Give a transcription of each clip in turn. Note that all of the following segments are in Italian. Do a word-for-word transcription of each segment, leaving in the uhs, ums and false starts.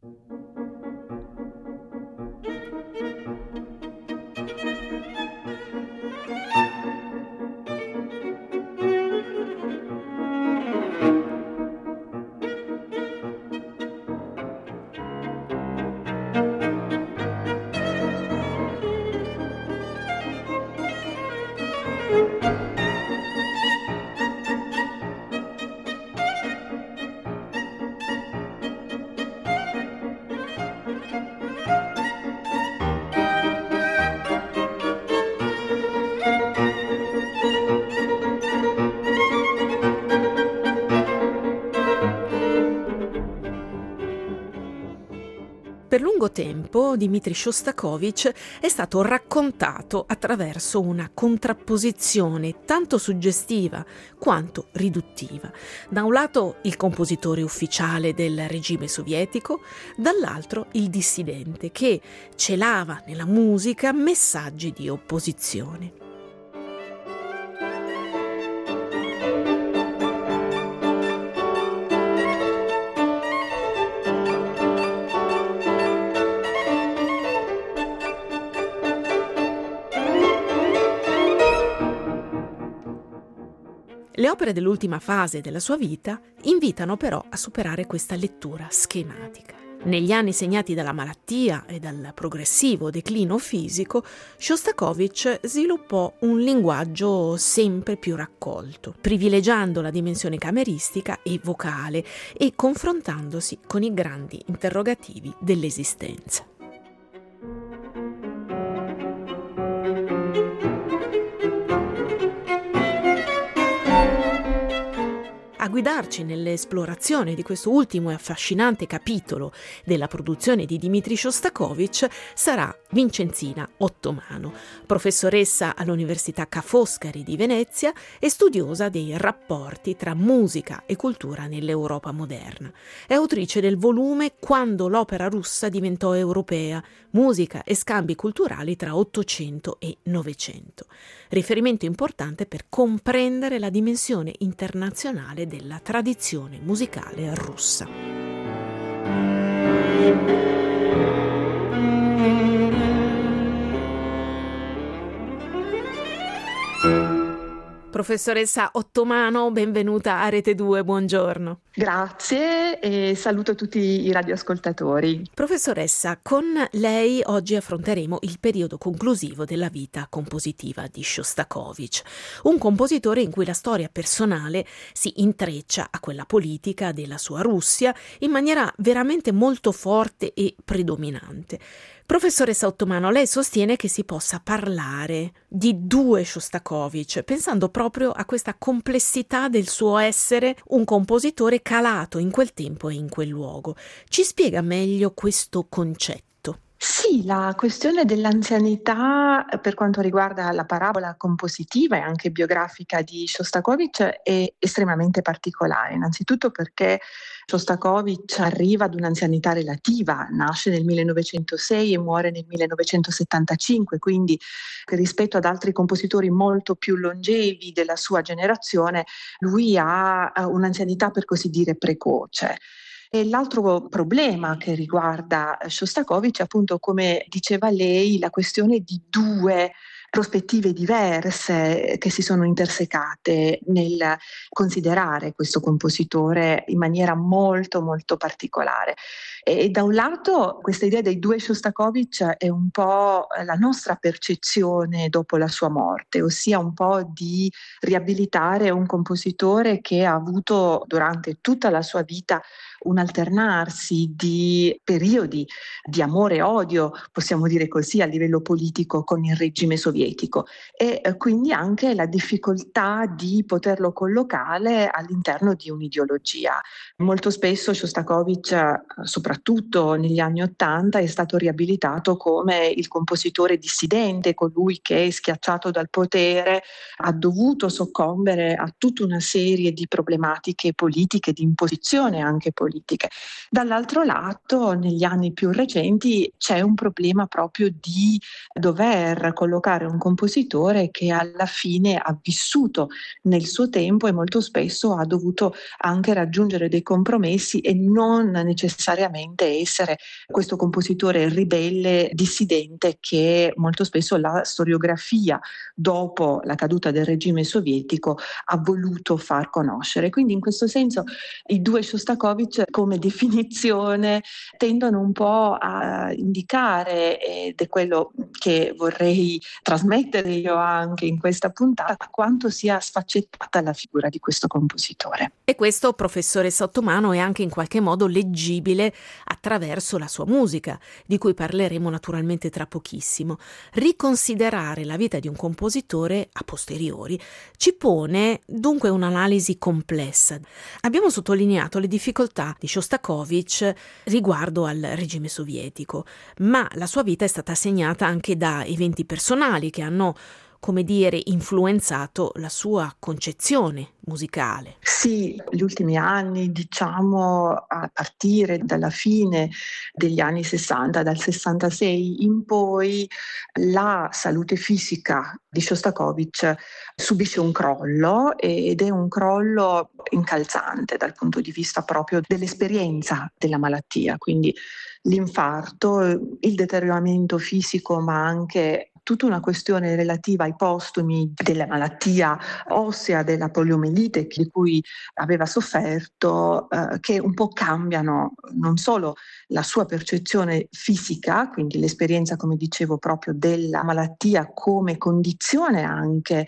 Per lungo tempo Dmitri Shostakovich è stato raccontato attraverso una contrapposizione tanto suggestiva quanto riduttiva. Da un lato il compositore ufficiale del regime sovietico, dall'altro il dissidente che celava nella musica messaggi di opposizione. Le opere dell'ultima fase della sua vita invitano però a superare questa lettura schematica. Negli anni segnati dalla malattia e dal progressivo declino fisico, Shostakovich sviluppò un linguaggio sempre più raccolto, privilegiando la dimensione cameristica e vocale e confrontandosi con i grandi interrogativi dell'esistenza. A guidarci nell'esplorazione di questo ultimo e affascinante capitolo della produzione di Dmitri Shostakovich sarà Vincenzina Ottomano, professoressa all'Università Ca' Foscari di Venezia e studiosa dei rapporti tra musica e cultura nell'Europa moderna. È autrice del volume Quando l'opera russa diventò europea, musica e scambi culturali tra Ottocento e Novecento. Riferimento importante per comprendere la dimensione internazionale della tradizione musicale russa. Professoressa Ottomano, benvenuta a Rete due, buongiorno. Grazie e saluto tutti i radioascoltatori. Professoressa, con lei oggi affronteremo il periodo conclusivo della vita compositiva di Shostakovich, un compositore in cui la storia personale si intreccia a quella politica della sua Russia in maniera veramente molto forte e predominante. Professoressa Ottomano, lei sostiene che si possa parlare di due Shostakovich, pensando proprio a questa complessità del suo essere un compositore calato in quel tempo e in quel luogo. Ci spiega meglio questo concetto? Sì, la questione dell'anzianità per quanto riguarda la parabola compositiva e anche biografica di Shostakovich è estremamente particolare, innanzitutto perché Shostakovich arriva ad un'anzianità relativa, nasce nel millenovecentosei e muore nel millenovecentosettantacinque, quindi rispetto ad altri compositori molto più longevi della sua generazione, lui ha un'anzianità per così dire precoce. E l'altro problema che riguarda Shostakovich è appunto, come diceva lei, la questione di due prospettive diverse che si sono intersecate nel considerare questo compositore in maniera molto molto particolare. E da un lato questa idea dei due Shostakovich è un po' la nostra percezione dopo la sua morte, ossia un po' di riabilitare un compositore che ha avuto durante tutta la sua vita un alternarsi di periodi di amore e odio, possiamo dire così, a livello politico con il regime sovietico e eh, quindi anche la difficoltà di poterlo collocare all'interno di un'ideologia. Molto spesso Shostakovich, soprattutto negli anni Ottanta, è stato riabilitato come il compositore dissidente, colui che, schiacciato dal potere, ha dovuto soccombere a tutta una serie di problematiche politiche, di imposizione anche politica. Politiche. Dall'altro lato, negli anni più recenti c'è un problema proprio di dover collocare un compositore che alla fine ha vissuto nel suo tempo e molto spesso ha dovuto anche raggiungere dei compromessi e non necessariamente semplicemente essere questo compositore ribelle, dissidente, che molto spesso la storiografia dopo la caduta del regime sovietico ha voluto far conoscere. Quindi in questo senso i due Shostakovich come definizione tendono un po' a indicare, ed è quello che vorrei trasmettere io anche in questa puntata, quanto sia sfaccettata la figura di questo compositore. E questo, professoressa Ottomano, è anche in qualche modo leggibile attraverso la sua musica, di cui parleremo naturalmente tra pochissimo. Riconsiderare la vita di un compositore a posteriori ci pone dunque un'analisi complessa. Abbiamo sottolineato le difficoltà di Shostakovich riguardo al regime sovietico, ma la sua vita è stata segnata anche da eventi personali che hanno, come dire, influenzato la sua concezione musicale. Sì, gli ultimi anni, diciamo a partire dalla fine degli anni sessanta, dal sessantasei in poi, la salute fisica di Shostakovich subisce un crollo, ed è un crollo incalzante dal punto di vista proprio dell'esperienza della malattia, quindi l'infarto, il deterioramento fisico, ma anche tutta una questione relativa ai postumi della malattia ossea, della poliomielite di cui aveva sofferto, eh, che un po' cambiano non solo la sua percezione fisica, quindi l'esperienza, come dicevo, proprio della malattia come condizione anche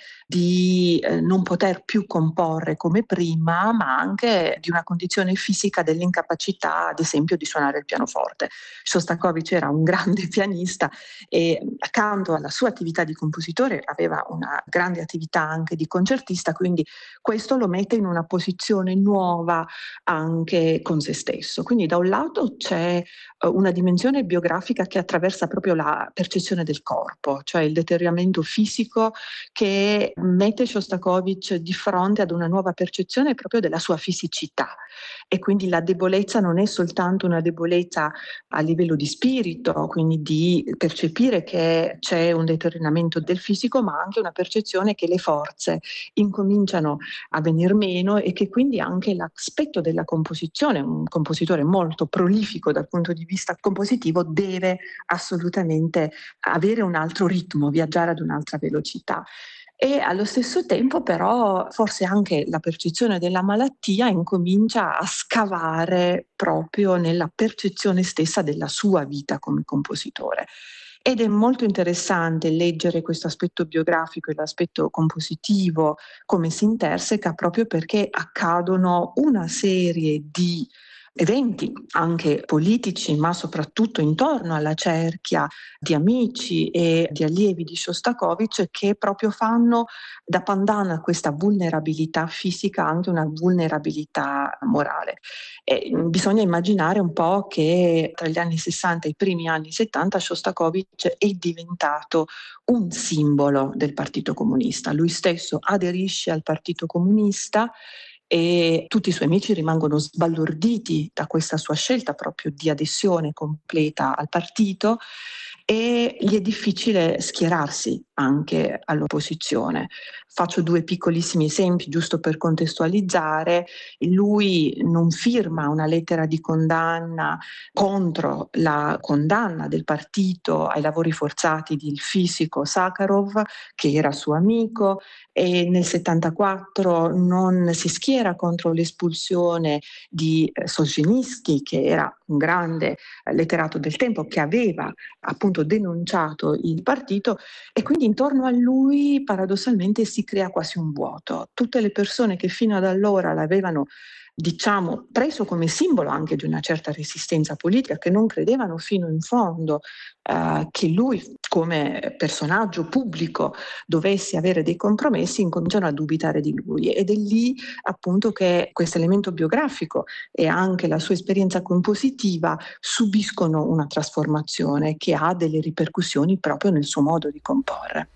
di eh, non poter più comporre come prima, ma anche di una condizione fisica dell'incapacità, ad esempio, di suonare il pianoforte. Shostakovich era un grande pianista e accanto alla sua attività di compositore aveva una grande attività anche di concertista, quindi questo lo mette in una posizione nuova anche con se stesso. Quindi da un lato c'è una dimensione biografica che attraversa proprio la percezione del corpo, cioè il deterioramento fisico che mette Shostakovich di fronte ad una nuova percezione proprio della sua fisicità, e quindi la debolezza non è soltanto una debolezza a livello di spirito, quindi di percepire che c'è un deterioramento del fisico, ma anche una percezione che le forze incominciano a venir meno, e che quindi anche l'aspetto della composizione, un compositore molto prolifico dal punto di vista compositivo, deve assolutamente avere un altro ritmo, viaggiare ad un'altra velocità. E allo stesso tempo però forse anche la percezione della malattia incomincia a scavare proprio nella percezione stessa della sua vita come compositore. Ed è molto interessante leggere questo aspetto biografico e l'aspetto compositivo come si interseca, proprio perché accadono una serie di eventi anche politici, ma soprattutto intorno alla cerchia di amici e di allievi di Shostakovich, che proprio fanno da pandan a questa vulnerabilità fisica anche una vulnerabilità morale. E bisogna immaginare un po' che tra gli anni sessanta e i primi anni settanta Shostakovich è diventato un simbolo del Partito Comunista. Lui stesso aderisce al Partito Comunista e tutti i suoi amici rimangono sbalorditi da questa sua scelta proprio di adesione completa al partito, e gli è difficile schierarsi anche all'opposizione. Faccio due piccolissimi esempi giusto per contestualizzare. Lui non firma una lettera di condanna contro la condanna del partito ai lavori forzati del fisico Sakharov, che era suo amico, e nel settantaquattro non si schiera contro l'espulsione di Solzhenitsyn, che era un grande letterato del tempo che aveva appunto denunciato il partito, e quindi intorno a lui paradossalmente si crea quasi un vuoto. Tutte le persone che fino ad allora l'avevano, diciamo, preso come simbolo anche di una certa resistenza politica, che non credevano fino in fondo eh, che lui come personaggio pubblico dovesse avere dei compromessi, incominciano a dubitare di lui, ed è lì appunto che questo elemento biografico e anche la sua esperienza compositiva subiscono una trasformazione che ha delle ripercussioni proprio nel suo modo di comporre.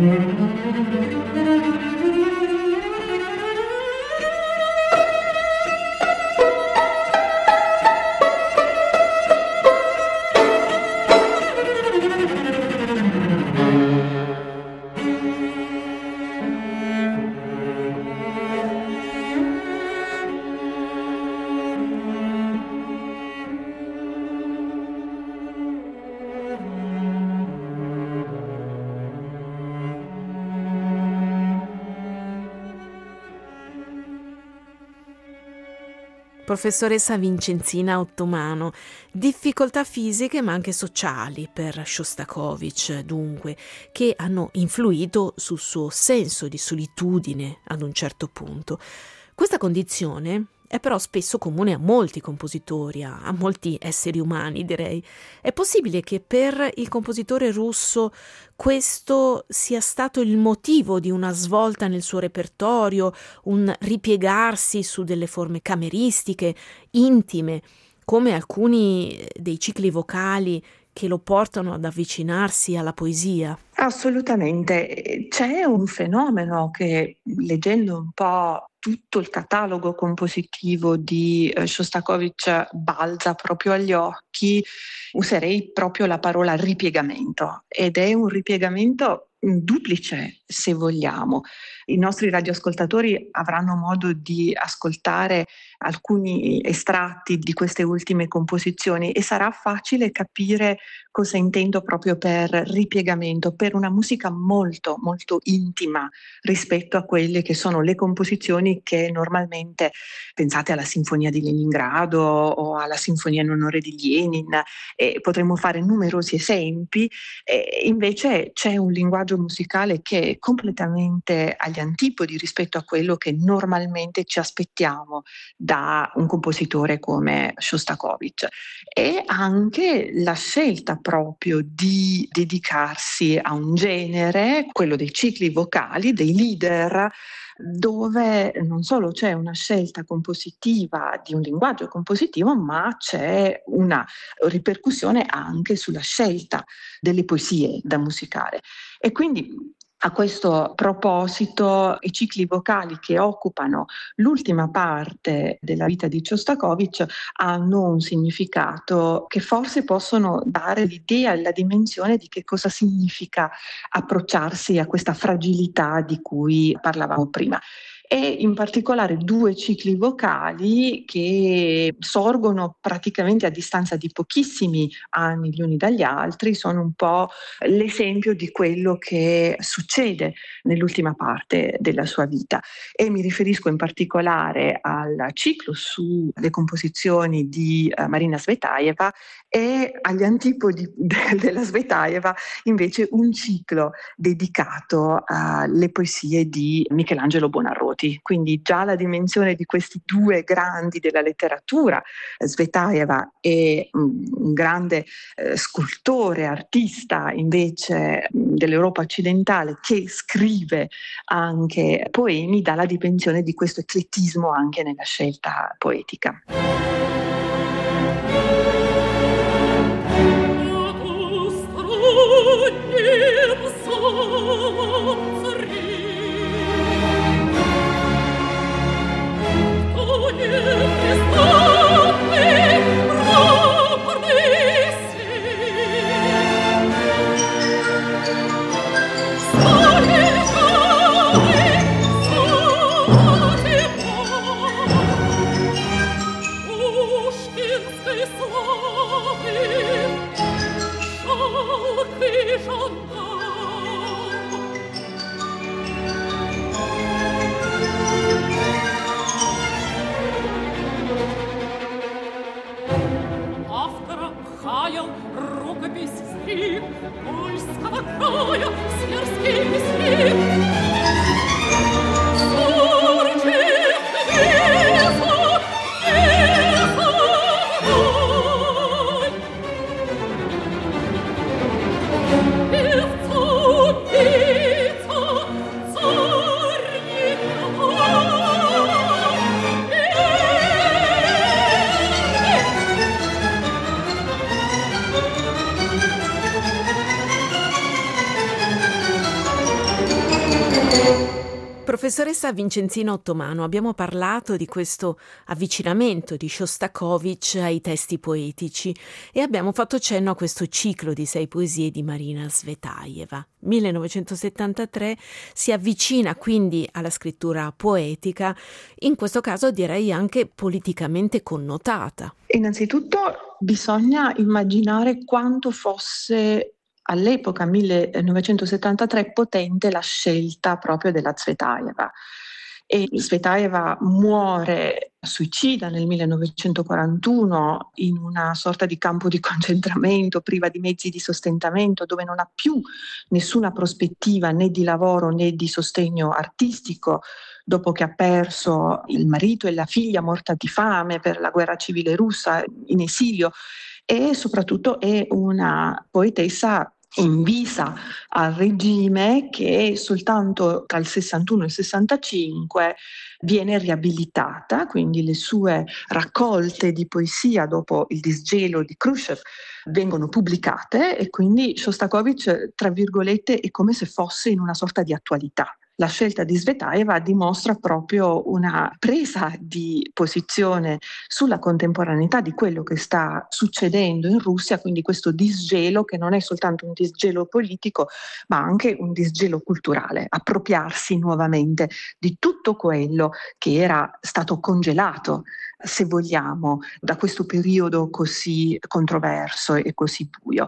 Professoressa Vincenzina Ottomano, difficoltà fisiche ma anche sociali per Shostakovich, dunque, che hanno influito sul suo senso di solitudine ad un certo punto. Questa condizione è però spesso comune a molti compositori, a, a molti esseri umani, direi. È possibile che per il compositore russo questo sia stato il motivo di una svolta nel suo repertorio, un ripiegarsi su delle forme cameristiche, intime, come alcuni dei cicli vocali che lo portano ad avvicinarsi alla poesia? Assolutamente. C'è un fenomeno che, leggendo un po' tutto il catalogo compositivo di eh, Shostakovich, balza proprio agli occhi. Userei proprio la parola ripiegamento, ed è un ripiegamento duplice, se vogliamo. I nostri radioascoltatori avranno modo di ascoltare alcuni estratti di queste ultime composizioni e sarà facile capire cosa intendo proprio per ripiegamento, per una musica molto molto intima rispetto a quelle che sono le composizioni che normalmente, pensate alla Sinfonia di Leningrado o alla Sinfonia in onore di Lenin, e potremmo fare numerosi esempi, e invece c'è un linguaggio musicale che è completamente agli antipodi rispetto a quello che normalmente ci aspettiamo da un compositore come Shostakovich, e anche la scelta proprio di dedicarsi a un genere, quello dei cicli vocali, dei lieder, dove non solo c'è una scelta compositiva di un linguaggio compositivo, ma c'è una ripercussione anche sulla scelta delle poesie da musicare. E quindi a questo proposito i cicli vocali che occupano l'ultima parte della vita di Shostakovich hanno un significato che forse possono dare l'idea e la dimensione di che cosa significa approcciarsi a questa fragilità di cui parlavamo prima. E in particolare due cicli vocali che sorgono praticamente a distanza di pochissimi anni gli uni dagli altri, sono un po' l'esempio di quello che succede nell'ultima parte della sua vita, e mi riferisco in particolare al ciclo sulle composizioni di uh, Marina Svetaeva, e agli antipodi de- della Svetaeva invece un ciclo dedicato alle poesie di Michelangelo Buonarroti. Quindi già la dimensione di questi due grandi della letteratura, Svetaeva e um, un grande eh, scultore, artista invece dell'Europa occidentale che scrive anche poemi, dà la dimensione di questo eclettismo anche nella scelta poetica. Professoressa Vincenzina Ottomano, abbiamo parlato di questo avvicinamento di Shostakovich ai testi poetici e abbiamo fatto cenno a questo ciclo di sei poesie di Marina Tsvetaeva. millenovecentosettantatré si avvicina quindi alla scrittura poetica, in questo caso direi anche politicamente connotata. Innanzitutto bisogna immaginare quanto fosse all'epoca millenovecentosettantatré potente la scelta proprio della Tsvetaeva. E Tsvetaeva muore suicida nel millenovecentoquarantuno in una sorta di campo di concentramento priva di mezzi di sostentamento, dove non ha più nessuna prospettiva né di lavoro né di sostegno artistico, dopo che ha perso il marito e la figlia morta di fame per la guerra civile russa in esilio, e soprattutto è una poetessa invisa al regime che soltanto tra il sessantuno e il sessantacinque viene riabilitata, quindi le sue raccolte di poesia dopo il disgelo di Khrushchev vengono pubblicate e quindi Shostakovich, tra virgolette, è come se fosse in una sorta di attualità. La scelta di Tsvetaeva dimostra proprio una presa di posizione sulla contemporaneità di quello che sta succedendo in Russia, quindi questo disgelo che non è soltanto un disgelo politico, ma anche un disgelo culturale, appropriarsi nuovamente di tutto quello che era stato congelato, se vogliamo, da questo periodo così controverso e così buio.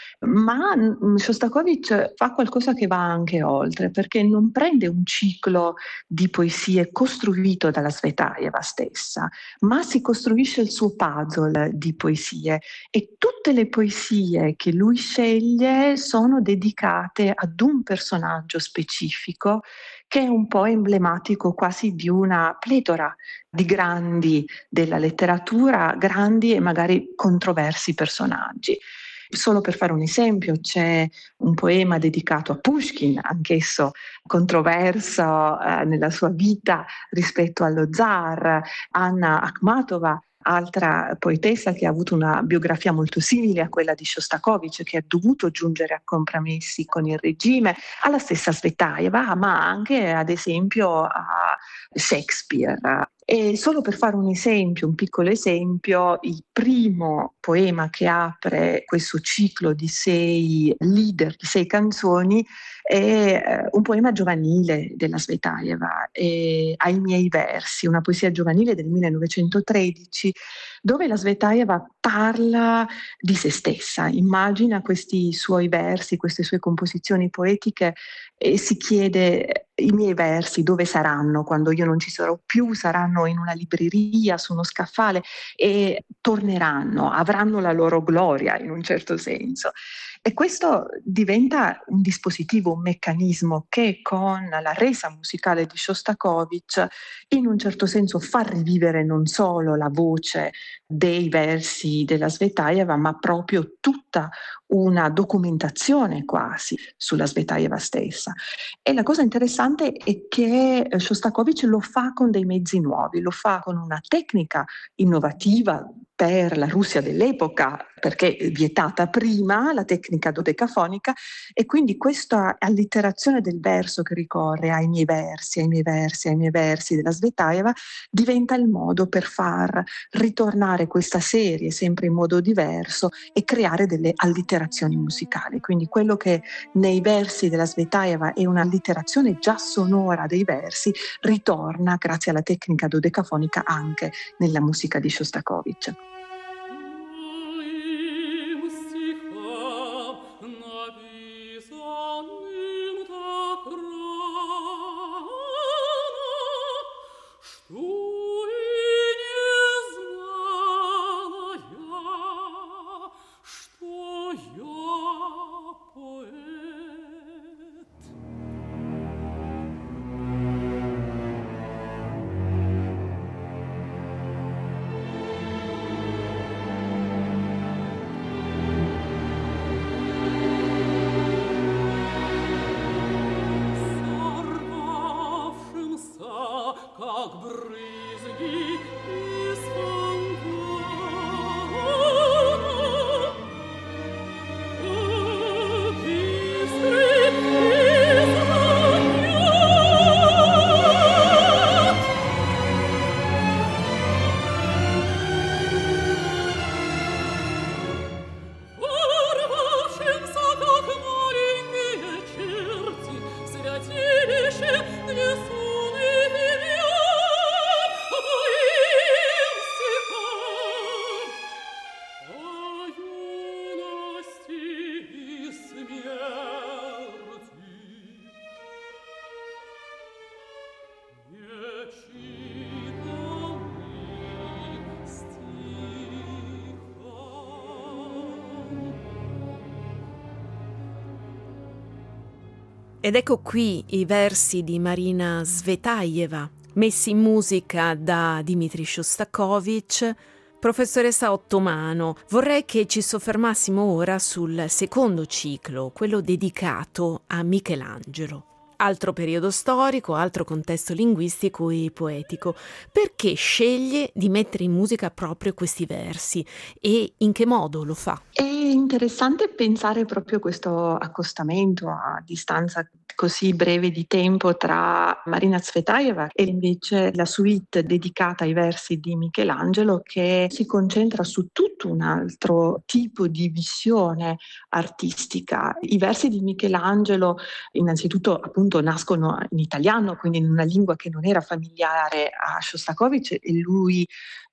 Ma Shostakovich fa qualcosa che va anche oltre, perché non prende un ciclo di poesie costruito dalla Tsvetaeva stessa, ma si costruisce il suo puzzle di poesie e tutte le poesie che lui sceglie sono dedicate ad un personaggio specifico che è un po' emblematico quasi di una pletora di grandi della letteratura, grandi e magari controversi personaggi. Solo per fare un esempio, c'è un poema dedicato a Pushkin, anch'esso controverso eh, nella sua vita rispetto allo zar. Anna Akhmatova, altra poetessa che ha avuto una biografia molto simile a quella di Shostakovich, che ha dovuto giungere a compromessi con il regime, alla stessa Tsvetaeva, ma anche ad esempio a Shakespeare. E solo per fare un esempio, un piccolo esempio, il primo poema che apre questo ciclo di sei leader, di sei canzoni, è eh, un poema giovanile della Tsvetaeva, eh, Ai miei versi, una poesia giovanile del millenovecentotredici, dove la Tsvetaeva parla di se stessa, immagina questi suoi versi, queste sue composizioni poetiche e si chiede: i miei versi dove saranno quando io non ci sarò più? Saranno in una libreria, su uno scaffale e torneranno, avranno la loro gloria in un certo senso. E questo diventa un dispositivo, un meccanismo che con la resa musicale di Shostakovich in un certo senso fa rivivere non solo la voce dei versi della Tsvetaeva, ma proprio tutta una documentazione quasi sulla Tsvetaeva stessa. E la cosa interessante è che Shostakovich lo fa con dei mezzi nuovi, lo fa con una tecnica innovativa per la Russia dell'epoca, perché è vietata prima la tecnica dodecafonica, e quindi questa allitterazione del verso che ricorre ai miei versi, ai miei versi, ai miei versi della Tsvetaeva diventa il modo per far ritornare questa serie sempre in modo diverso e creare delle allitterazioni musicali. Quindi quello che nei versi della Tsvetaeva è un'allitterazione già sonora dei versi ritorna grazie alla tecnica dodecafonica anche nella musica di Shostakovich. Ed ecco qui i versi di Marina Tsvetaeva, messi in musica da Dmitri Shostakovich. Professoressa Ottomano, vorrei che ci soffermassimo ora sul secondo ciclo, quello dedicato a Michelangelo. Altro periodo storico, altro contesto linguistico e poetico. Perché sceglie di mettere in musica proprio questi versi e in che modo lo fa? È interessante pensare proprio questo accostamento a distanza così breve di tempo tra Marina Tsvetaeva e invece la suite dedicata ai versi di Michelangelo, che si concentra su tutto un altro tipo di visione artistica. I versi di Michelangelo innanzitutto appunto nascono in italiano, quindi in una lingua che non era familiare a Shostakovich, e lui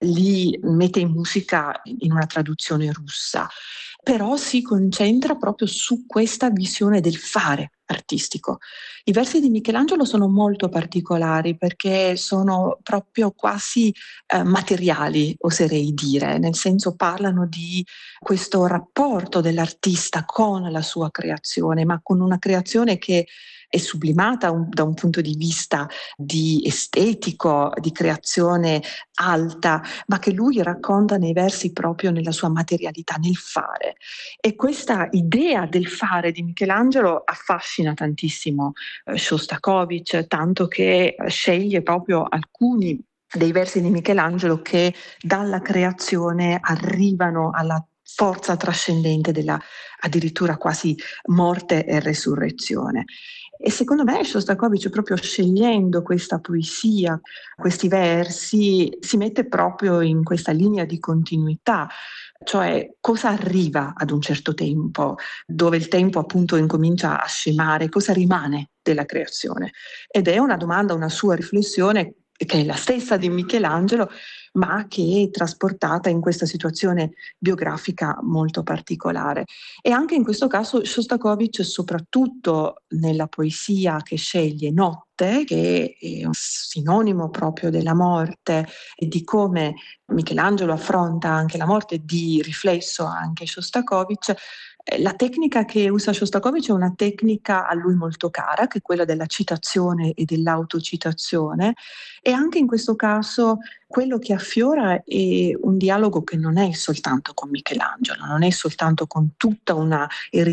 li mette in musica in una traduzione russa. Però si concentra proprio su questa visione del fare artistico. I versi di Michelangelo sono molto particolari perché sono proprio quasi eh, materiali, oserei dire, nel senso parlano di questo rapporto dell'artista con la sua creazione, ma con una creazione che è sublimata un, da un punto di vista di estetico, di creazione alta, ma che lui racconta nei versi proprio nella sua materialità, nel fare. E questa idea del fare di Michelangelo affascina tantissimo eh, Shostakovich, tanto che eh, sceglie proprio alcuni dei versi di Michelangelo che dalla creazione arrivano alla forza trascendente della addirittura quasi morte e resurrezione. E secondo me Shostakovich, proprio scegliendo questa poesia, questi versi, si mette proprio in questa linea di continuità, cioè cosa arriva ad un certo tempo, dove il tempo appunto incomincia a scemare, cosa rimane della creazione. Ed è una domanda, una sua riflessione che è la stessa di Michelangelo, ma che è trasportata in questa situazione biografica molto particolare. E anche in questo caso Shostakovich, soprattutto nella poesia che sceglie, Notte, che è un sinonimo proprio della morte e di come Michelangelo affronta anche la morte, di riflesso anche Shostakovich. La tecnica che usa Shostakovich è una tecnica a lui molto cara, che è quella della citazione e dell'autocitazione, e anche in questo caso quello che affiora è un dialogo che non è soltanto con Michelangelo, non è soltanto con tutta una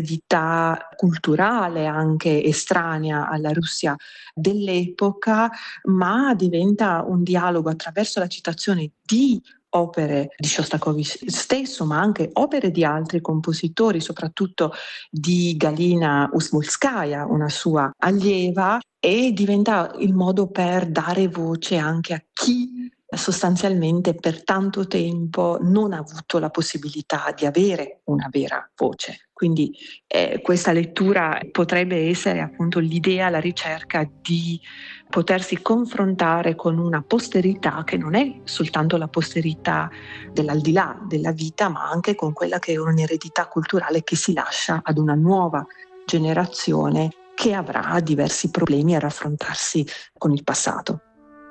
eredità culturale anche estranea alla Russia dell'epoca, ma diventa un dialogo attraverso la citazione di opere di Shostakovich stesso, ma anche opere di altri compositori, soprattutto di Galina Usmolskaya, una sua allieva, e diventa il modo per dare voce anche a chi sostanzialmente per tanto tempo non ha avuto la possibilità di avere una vera voce. Quindi eh, questa lettura potrebbe essere appunto l'idea, la ricerca di potersi confrontare con una posterità che non è soltanto la posterità dell'aldilà della vita, ma anche con quella che è un'eredità culturale che si lascia ad una nuova generazione che avrà diversi problemi a raffrontarsi con il passato.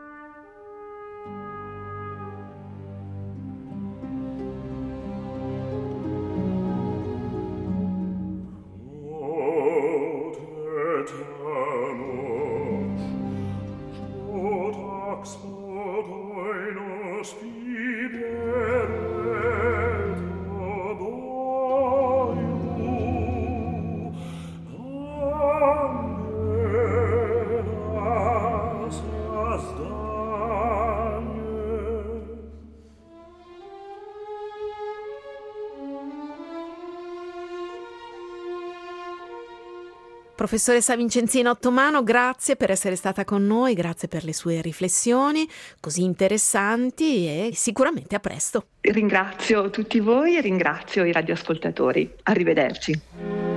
Professoressa Vincenzina Ottomano, grazie per essere stata con noi, grazie per le sue riflessioni così interessanti e sicuramente a presto. Ringrazio tutti voi e ringrazio i radioascoltatori. Arrivederci.